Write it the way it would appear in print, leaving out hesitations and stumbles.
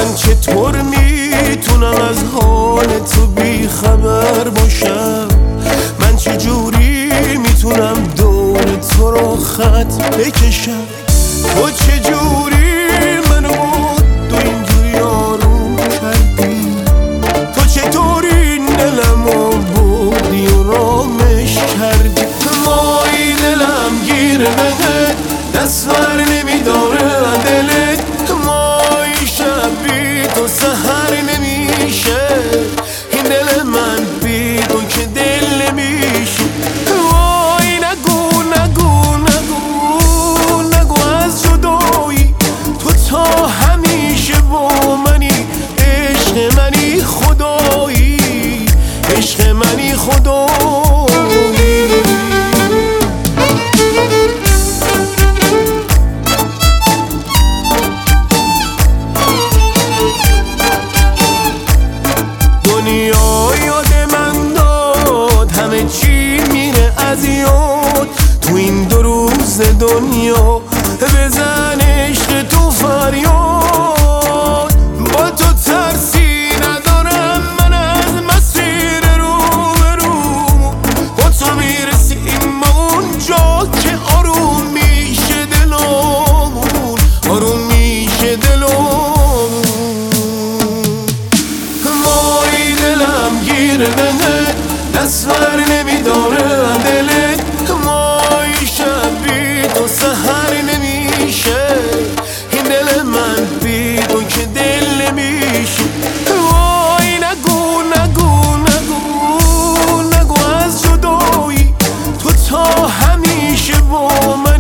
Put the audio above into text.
من چطور میتونم از حال تو بی خبر باشم؟ من چجوری میتونم دور تو رو خط بکشم؟ تو چجوری منو تو اینجوری آروم کردی؟ تو چطوری دلمو بودی و رامش کردی؟ مایی دلم گیر بده دست بر نمیداره دلت، مایی شب بی تو سحر نمیشه، این دل من بی تو که دل نمیشه. وای نگو نگو نگو نگو از جدایی، تو تا همیشه با منی، عشق منی خدایی، عشق منی خدایی. دنیا یاد من داد همه چی میره از یاد، تو این 2 روز دنیا بزن عشق تو فریاد. با تو ترسی ندارم من از مسیر رو به رو، با تو میرسیم به اونجا که آروم میشه دلمون، آروم میشه دلمون. مایی دلم گیر بده دست بر نمیداره دلت، مایی شب بی تو سحر نمیشه، این دل من بی تو که دل نمیشه. وای نگو نگو نگو نگو از جدایی، تو تا همیشه با من